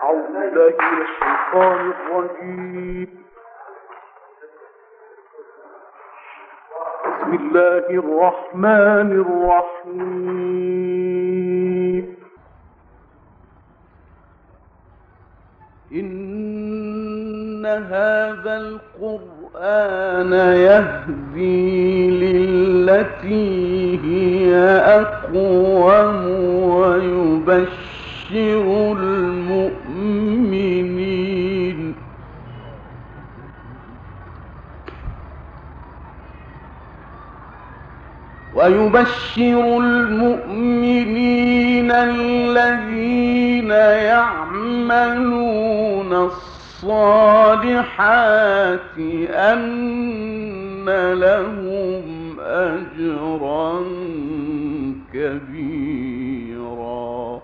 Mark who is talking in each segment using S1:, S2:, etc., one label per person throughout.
S1: أعوذ بالله من الشيطان الرجيم. بسم الله الرحمن الرحيم. إن هذا القرآن يهدي للتي هي أقوم ويبشر المؤمنين الذين يعملون الصالحات أن لهم أجرا كبيرا.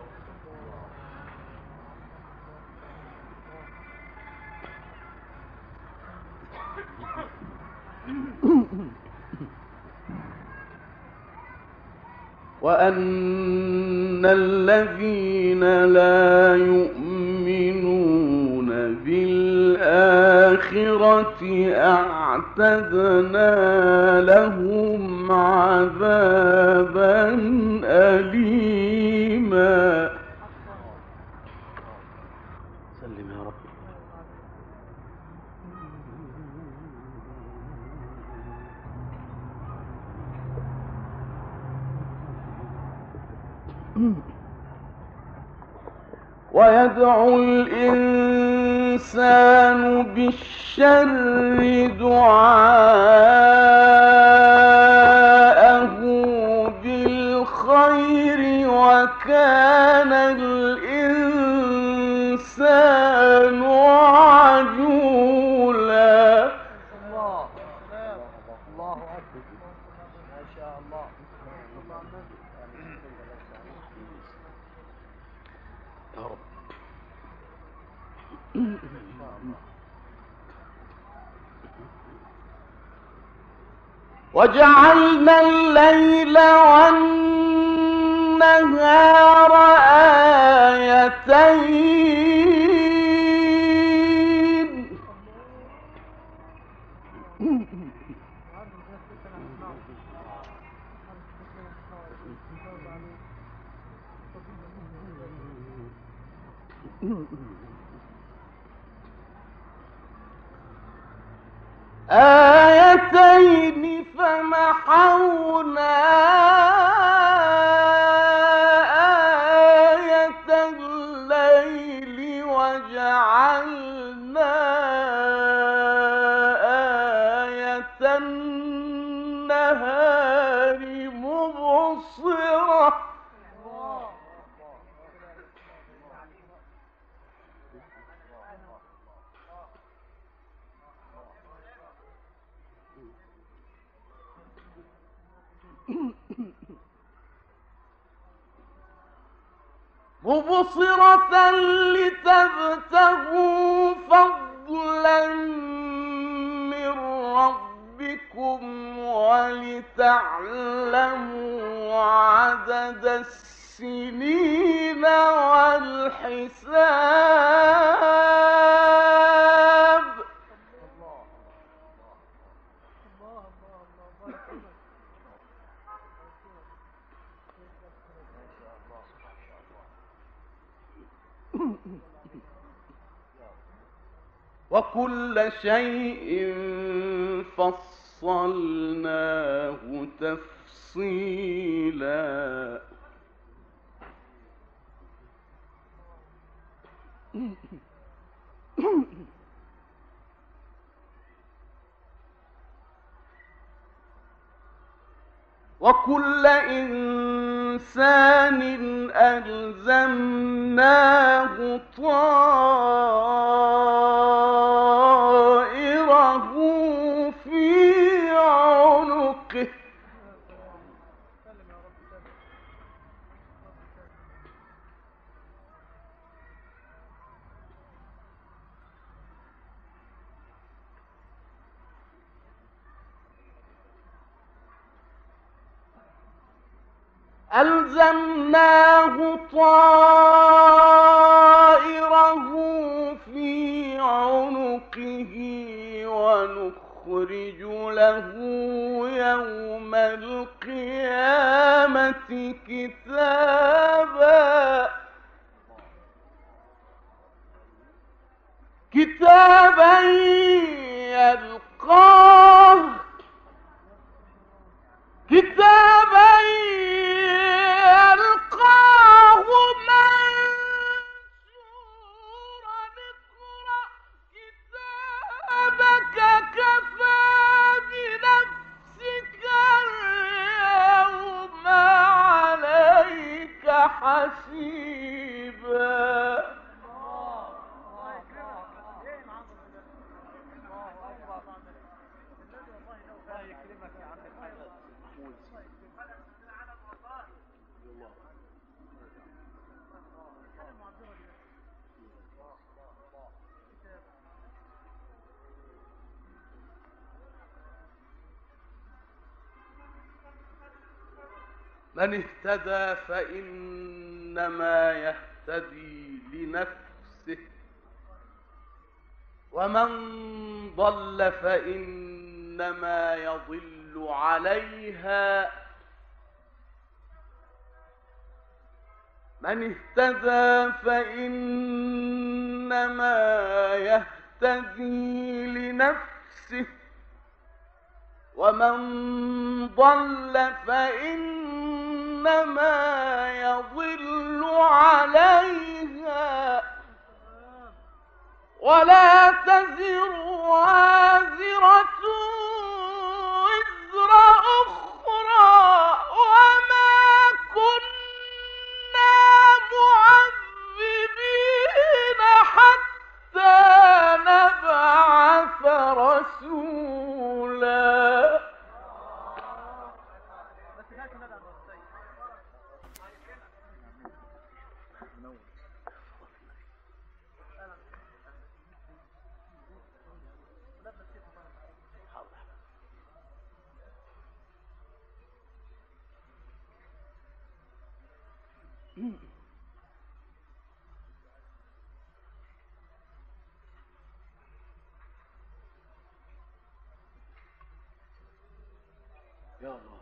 S1: وأن الذين لا يؤمنون بالآخرة أعتدنا لهم عذابا أليما. سلم يا رب. ويدعو الإنسان بالشر دعاءه بالخير وكان الإنسان عجولا. الله أكبر. ما شاء الله. يا رب. وجعلنا الليل والنهار آيتين فمحونا آية الليل وجعلنا آية النهار مبصرة. مبصرة لتبتغوا فضلا من ربكم ولتعلموا عدد السنين والحساب. وكل شيء فصلناه تفصيلا. وكل إنسان ألزمناه طائره في عنقه. ألزمناه طائره ونخرج له يوم القيامة كتابا يلقاه منشورا اقرأ كتابك كفى بنفسك اليوم عليك حسيبا. من اهتدى فإنما يهتدي لنفسه، ومن ضل فإنما يضل عليها. من اهتدى فإنما يهتدي لنفسه، ومن ضل فإنما يضل عليها. ولا تزر وازرة وزر أخرى، وما كنا معذبين حتى نبعث رسولا. يا الله.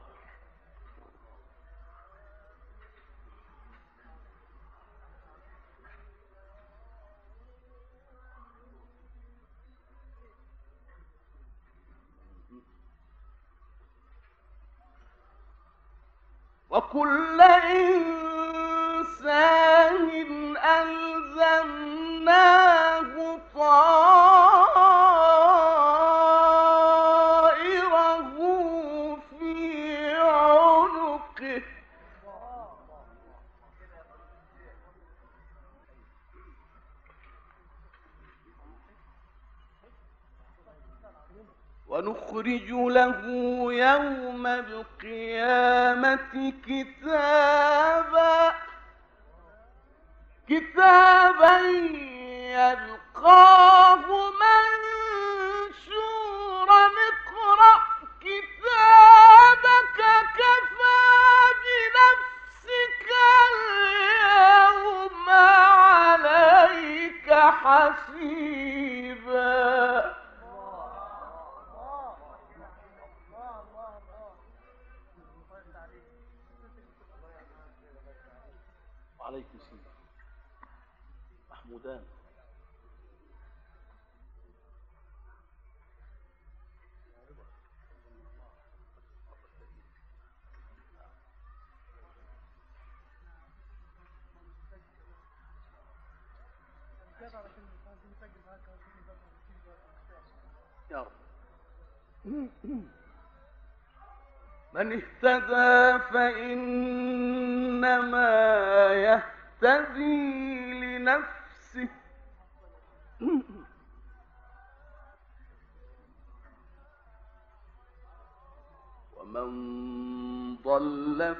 S1: وكل إنسان ألزمناه طائره في عنقه، ونخرج له يوم القيامة كتابا يلقاه منشورا اقرأ كتابك كفى بنفسك اليوم عليك حسيبا. عليكم السلام محمودان. يا رب. من اهتدى فإنما يهتدي لنفسه، ومن ضل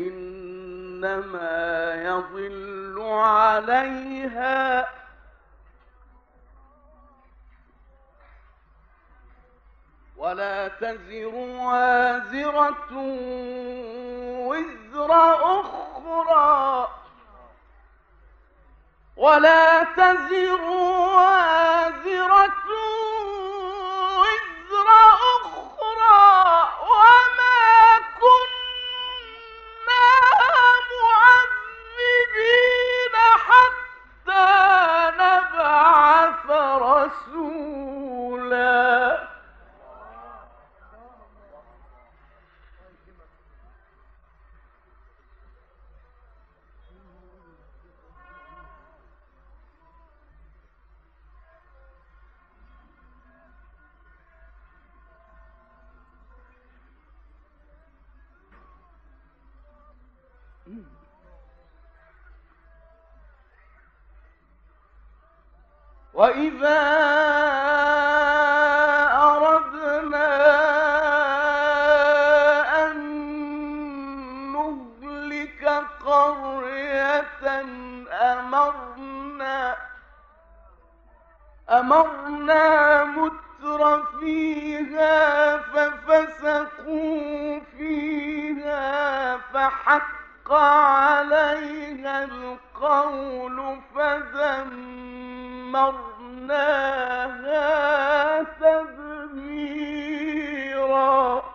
S1: فإنما يضل عليها. ولا تزر وازرة وزر أخرى، ولا تزر وازرة وزر وإذا أردنا أن نهلك قرية أمرنا متر فيها ففسقوا فيها فحق عليها القول فدمرناها تدميرا.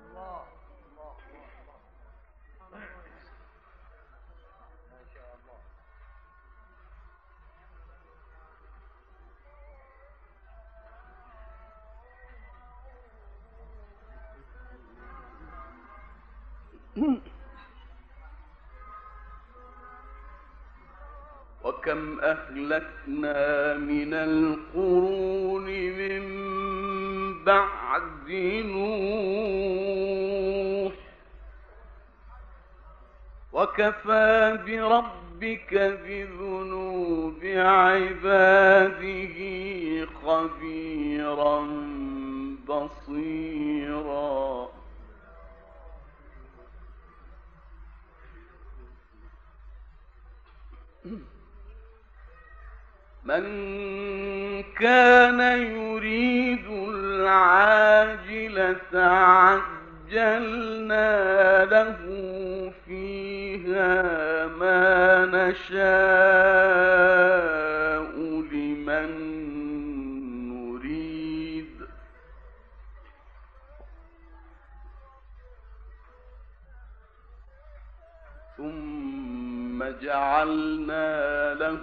S1: وكم أهلكنا من القرون من بعد نوح وكفى بربك بذنوب عباده خبيرا بصيرا. من كان يريد العاجلة عجلنا له فيها ما نشاء لمن نريد ثم جعلنا له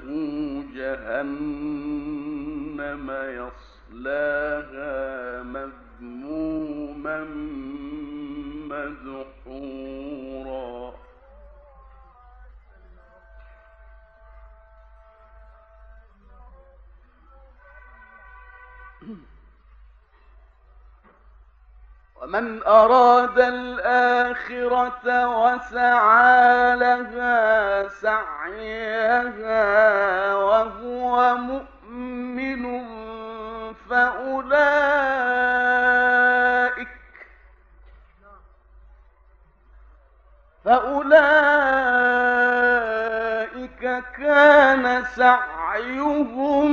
S1: جهنم يصلاها مذموما مدحورا. ومن أراد الآخرة وسعى لها سعيها وهو مؤمن فأولئك كان سعيهم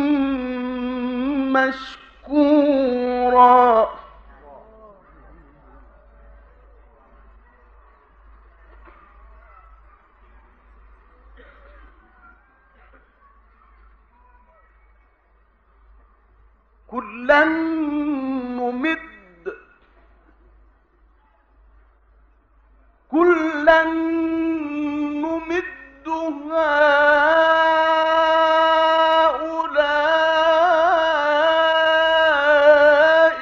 S1: مشكورا. كلا نمد هؤلاء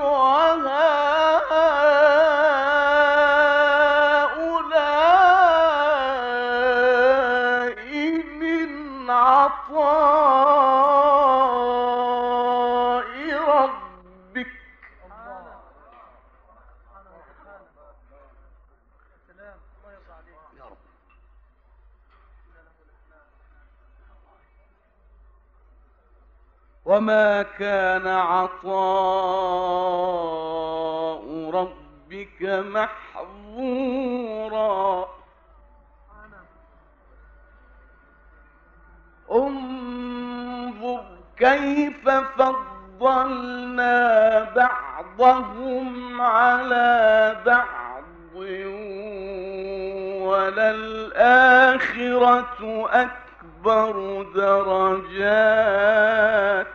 S1: وهؤلاء من عطاء ربك. وما كان عطاء ربك محظورا. انظر كيف فضلنا بعضهم على بعض وللآخرة أكبر درجات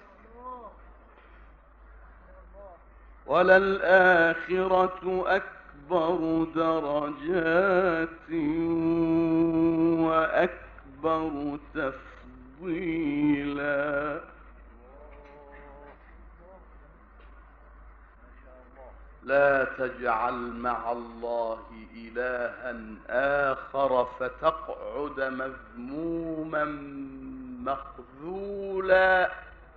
S1: وأكبر تفضيلا. لا تجعل مع الله إلها آخر فتقعد مذموما مخذولا.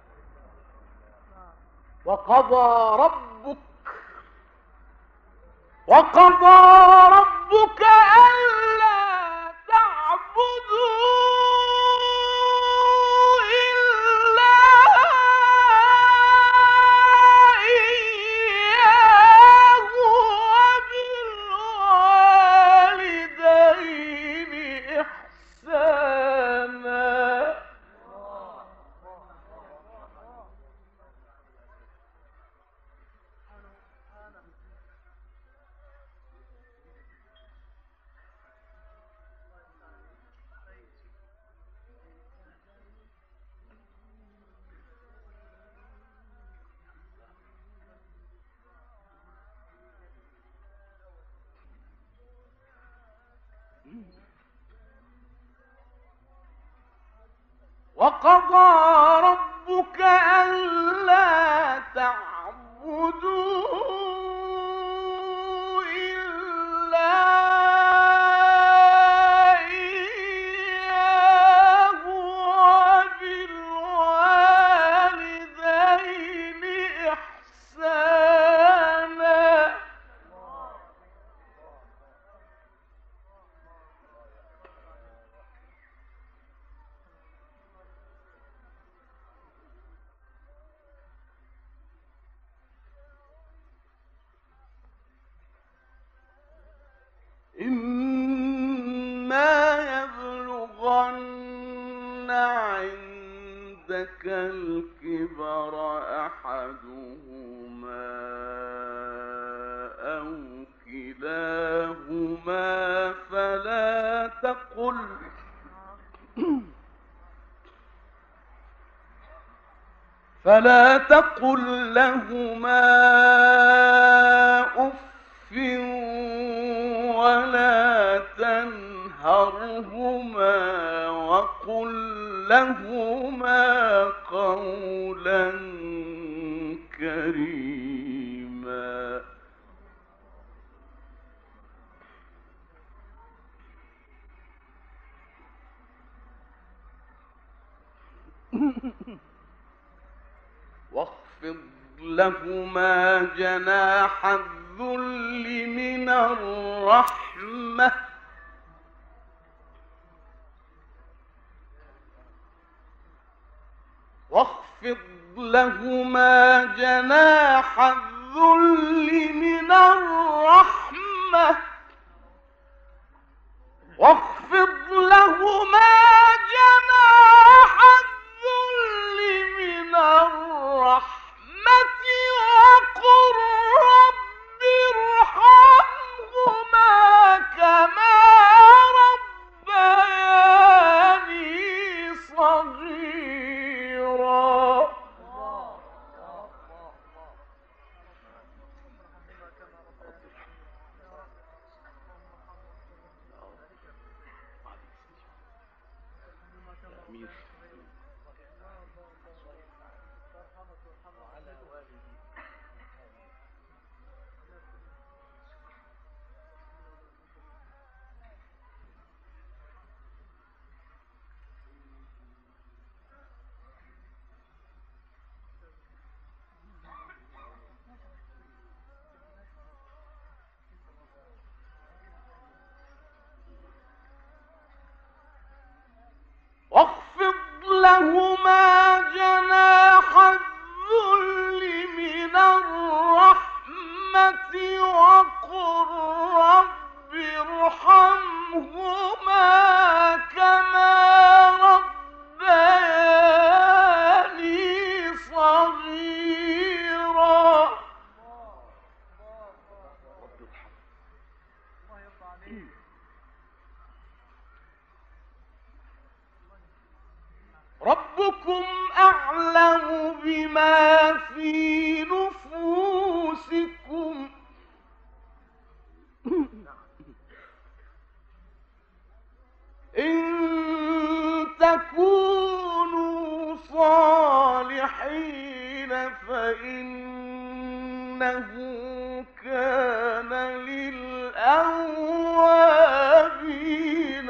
S1: وقضى ربك ألا وقضى ربك ألا تعبدوا إلا إياه وبالوالدين إحسانا. إما يبلغن عندك الكبر أحدهما أو كلاهما فلا تقل لهما أف ولا تنهرهما وقل لهما قولا كريما. واخفض لهما جناح الذل من الرحمة واخفض لهما جناح الذل من الرحمة واخفض لهما جناح الذل من الرحمة وقل رب ارحمهما كما ربياني صغيرا. واخفض لهما جناح الذل من الرحمة وقل رب ارحمهما كما ربياني صغيرا. ربكم أعلم بما في نفوسكم إن تكونوا صالحين فإنه كان للأوابين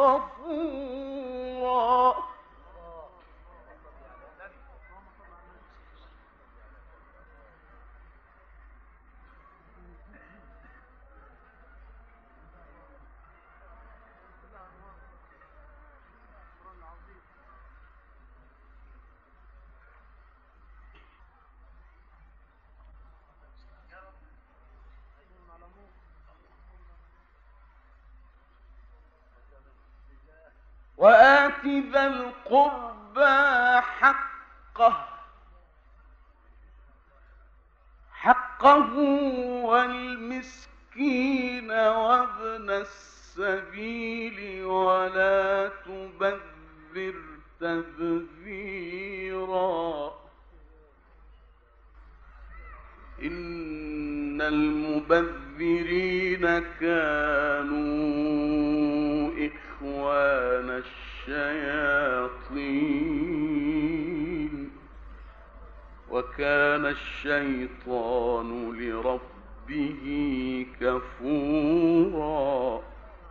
S1: غفورا. وآت ذا القربى حقه والمسكين وابن السبيل ولا تبذر تبذيرا إن المبذرين كانوا إخوان الشيطان الشياطين وكان الشيطان لربه كفورا.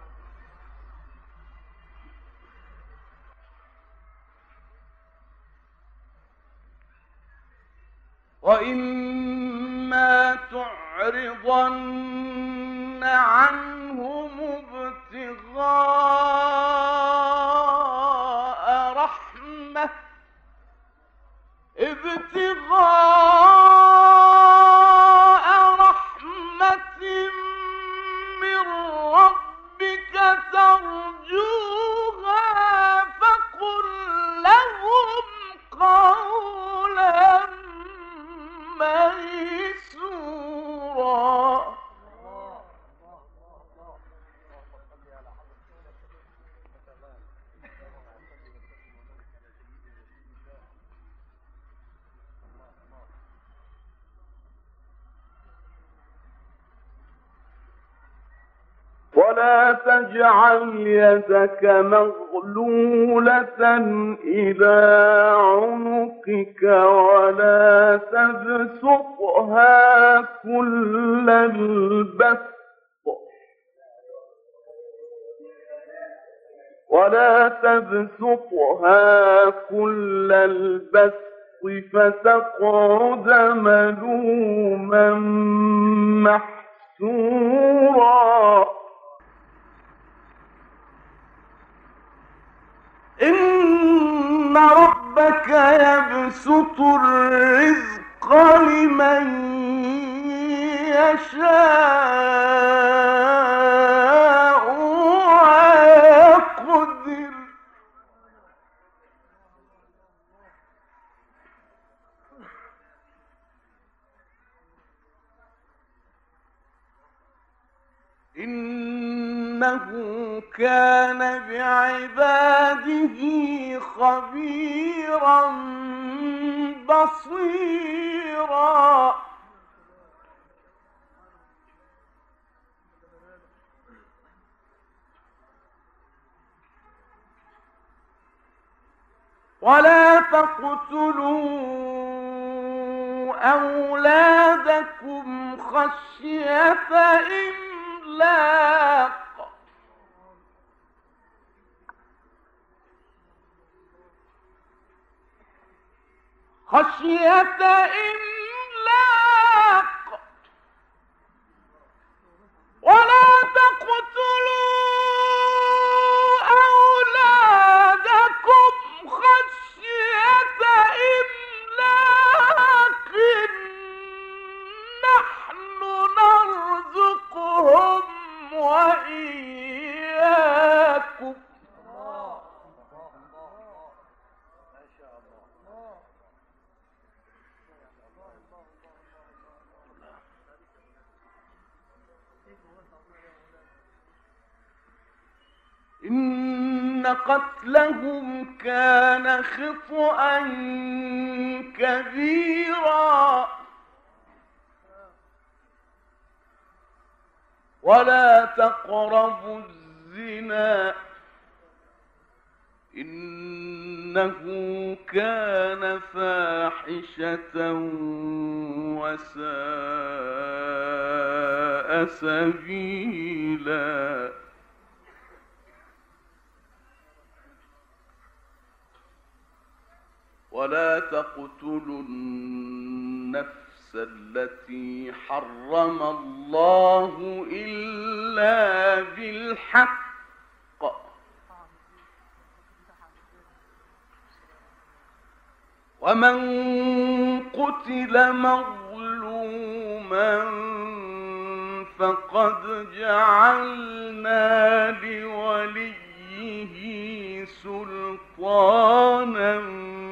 S1: وإما تعرضن عنهم ابتغاء رحمة من ربك ترجوها فقل لهم قولا ميسورا. ولا تجعل يدك مغلولة إلى عنقك ولا تبسطها كل البسط فتقعد ملوما محسورا. إن ربك يبسط الرزق لمن يشاء ويقدر إنه كان بعباده خبيرا بصيرا. ولا تقتلوا أولادكم خشية إملاق ولا تقتلوا أولادكم خشية إملاق نحن نرزقهم وإياكم إن قتلهم كان خطأ كبيرا ولا تقربوا الزنا إنه كان فاحشة وساء سبيلا. ولا تقتلوا النفس التي حرم الله إلا بالحق ومن قتل مظلوما فقد جعلنا لوليه سلطانا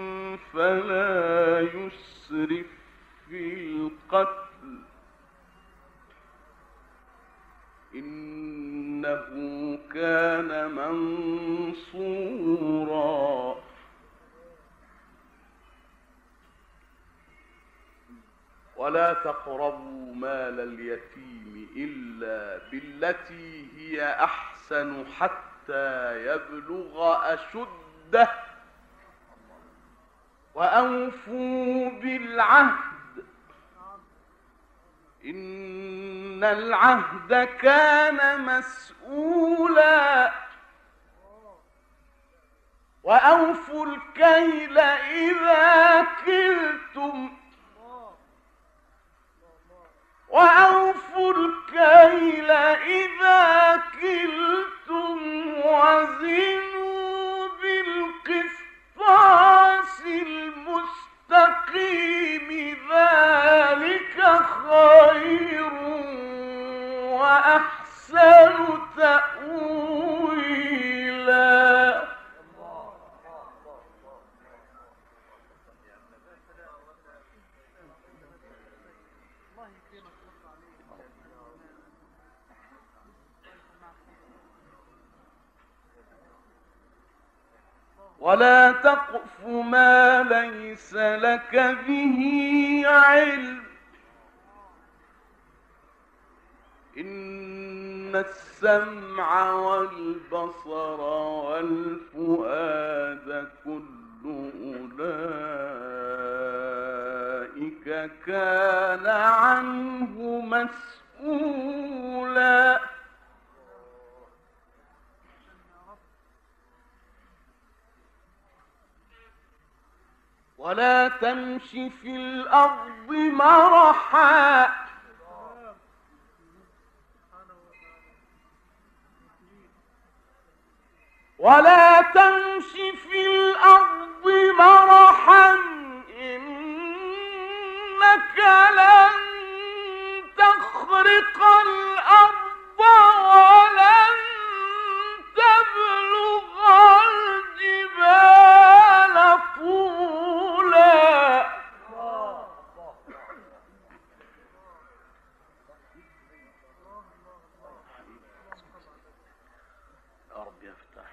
S1: فلا يسرف في القتل إنه كان منصورا. ولا تقربوا مال اليتيم إلا بالتي هي أحسن حتى حتى يبلغ أشده وأوفوا بالعهد إن العهد كان مسؤولا وأوفوا الكيل إذا كلتم وزنوا بالقسطاس المستقيم ذلك خير وأحسن تأويلا. ولا تقف ما ليس لك به علم إن السمع والبصر والفؤاد كل أولئك كان عنه مسؤولا. ولا تمش في الأرض مرحا إنك لن تخرق الأرض ولن تبلغ الجبال طولا. يا رب يفتح.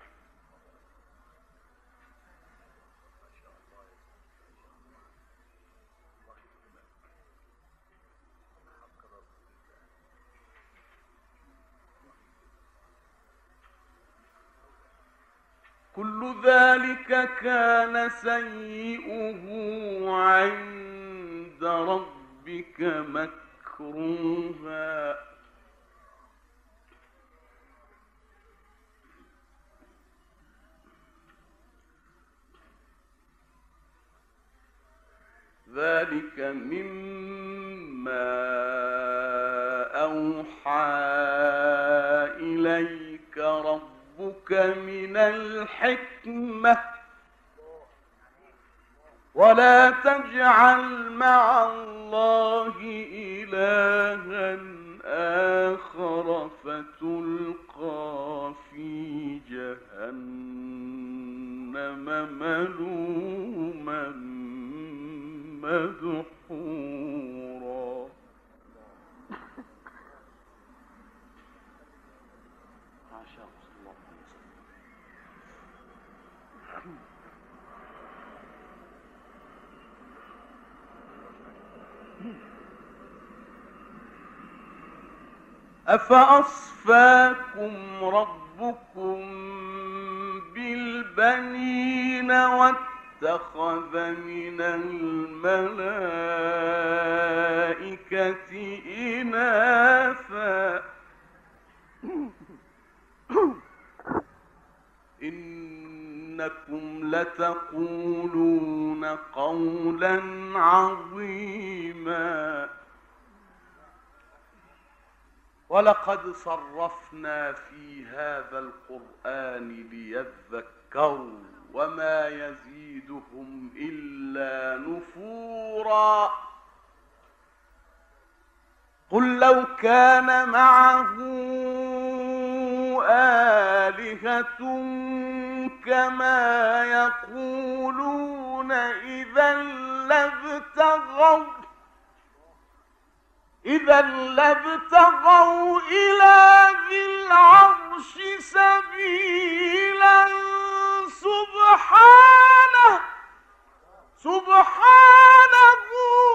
S1: كل ذلك كان سيئه عند ربك مكروها. ذلك مما أوحى إليك ربك من الحكمة ولا تجعل مع الله إلها آخر فتلقى في جهنم ملوما مدحورا. أفأصفاكم ربكم بالبنين واتخذ من الملائكة إناثا إنكم لتقولون قولا عظيما. ولقد صرفنا في هذا القرآن ليذكروا وما يزيدهم إلا نفورا. قل لو كان معه آلهة كما يقولون إذا لابتغوا إلى ذي العرش سبيلا. سبحانه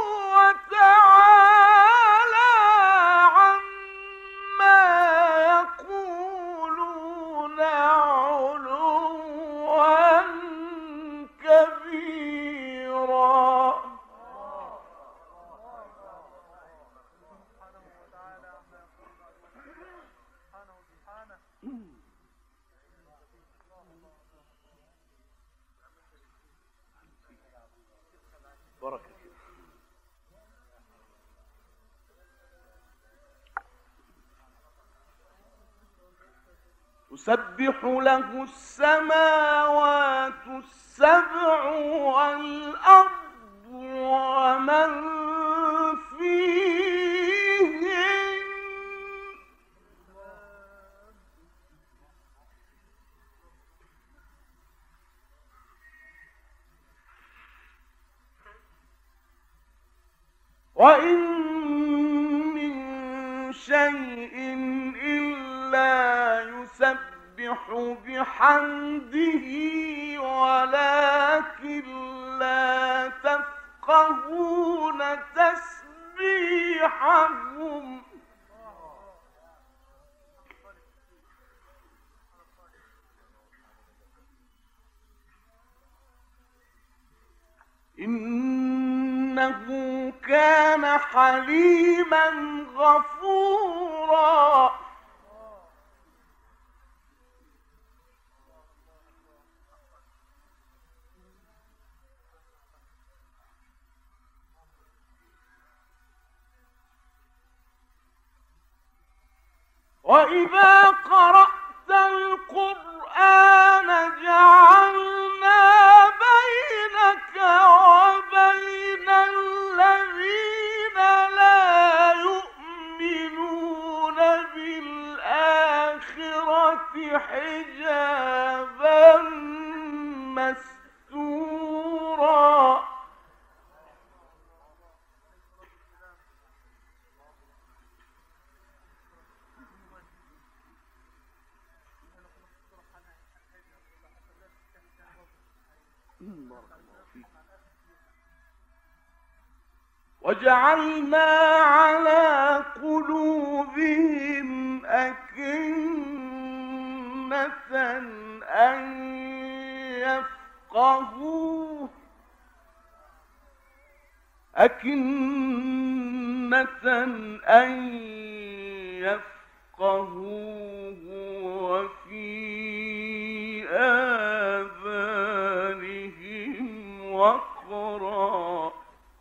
S1: وتعالى عما يقولون يسبح له السماوات السبع والأرض ومن فيهن وإن من شيء إلا يسبح بحمده ولكن لا تفقهون تسبيحهم إنه كان حليما غفورا وإذا قرأت القرآن جعلنا بينك وبين الذين لا يؤمنون بالآخرة حجابا مستورا وجعلنا على قلوبهم أكنة أن يفقهوه وفي آذانهم وقرا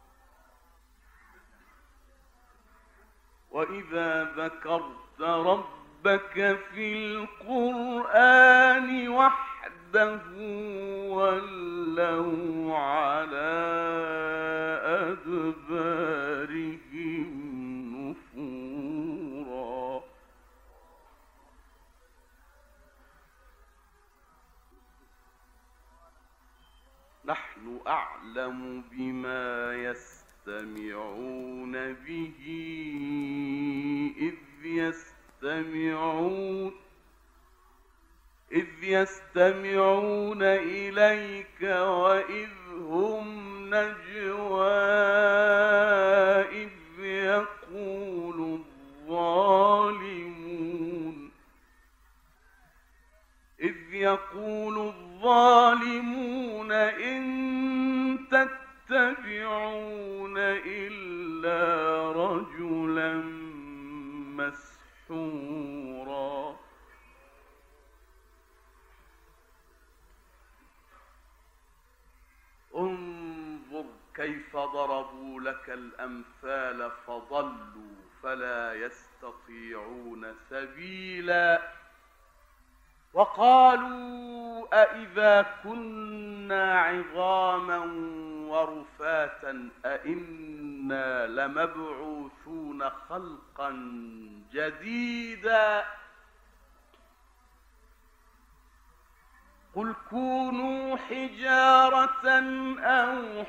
S1: وإذا ذكرت ربك في القرآن وحده ولوا على أدبارهم نفورا نحن أعلم بما يستمعون به إذ يستمعون إليك وإذ هم نجوى إذ يقول الظالمون إن تتبعون إلا رجلا مسحورا انظر كيف ضربوا لك الأمثال فضلوا فلا يستطيعون سبيلا وقالوا أإذا كنا عظاما ورفاتا أإنا لمبعوثون خلقا جديدا قل كونوا حجارة أو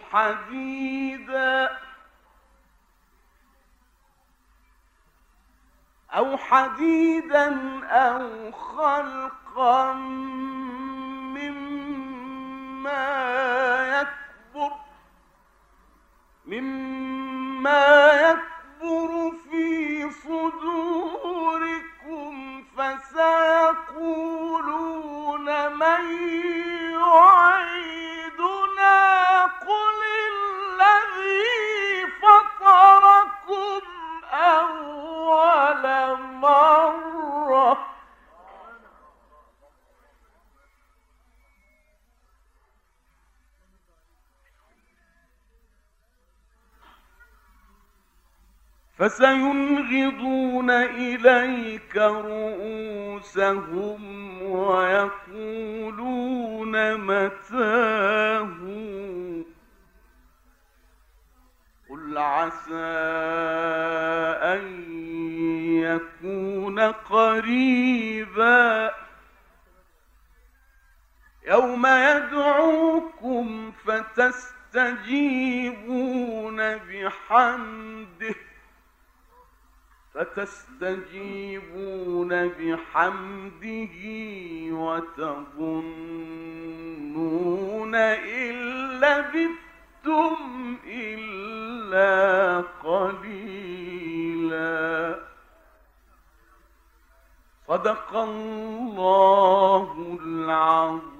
S1: حديدا أو خلقا مما يكبر في صدوركم فسيقولون من يعيدنا قل الذي فطركم أول مرة فسينغضون إليك رؤوسهم ويقولون متاه قل عسى أن يكون قريبا يوم يدعوكم فتستجيبون بحمده وتظنون إن لبثتم إلا قليلا. صدق الله العظيم.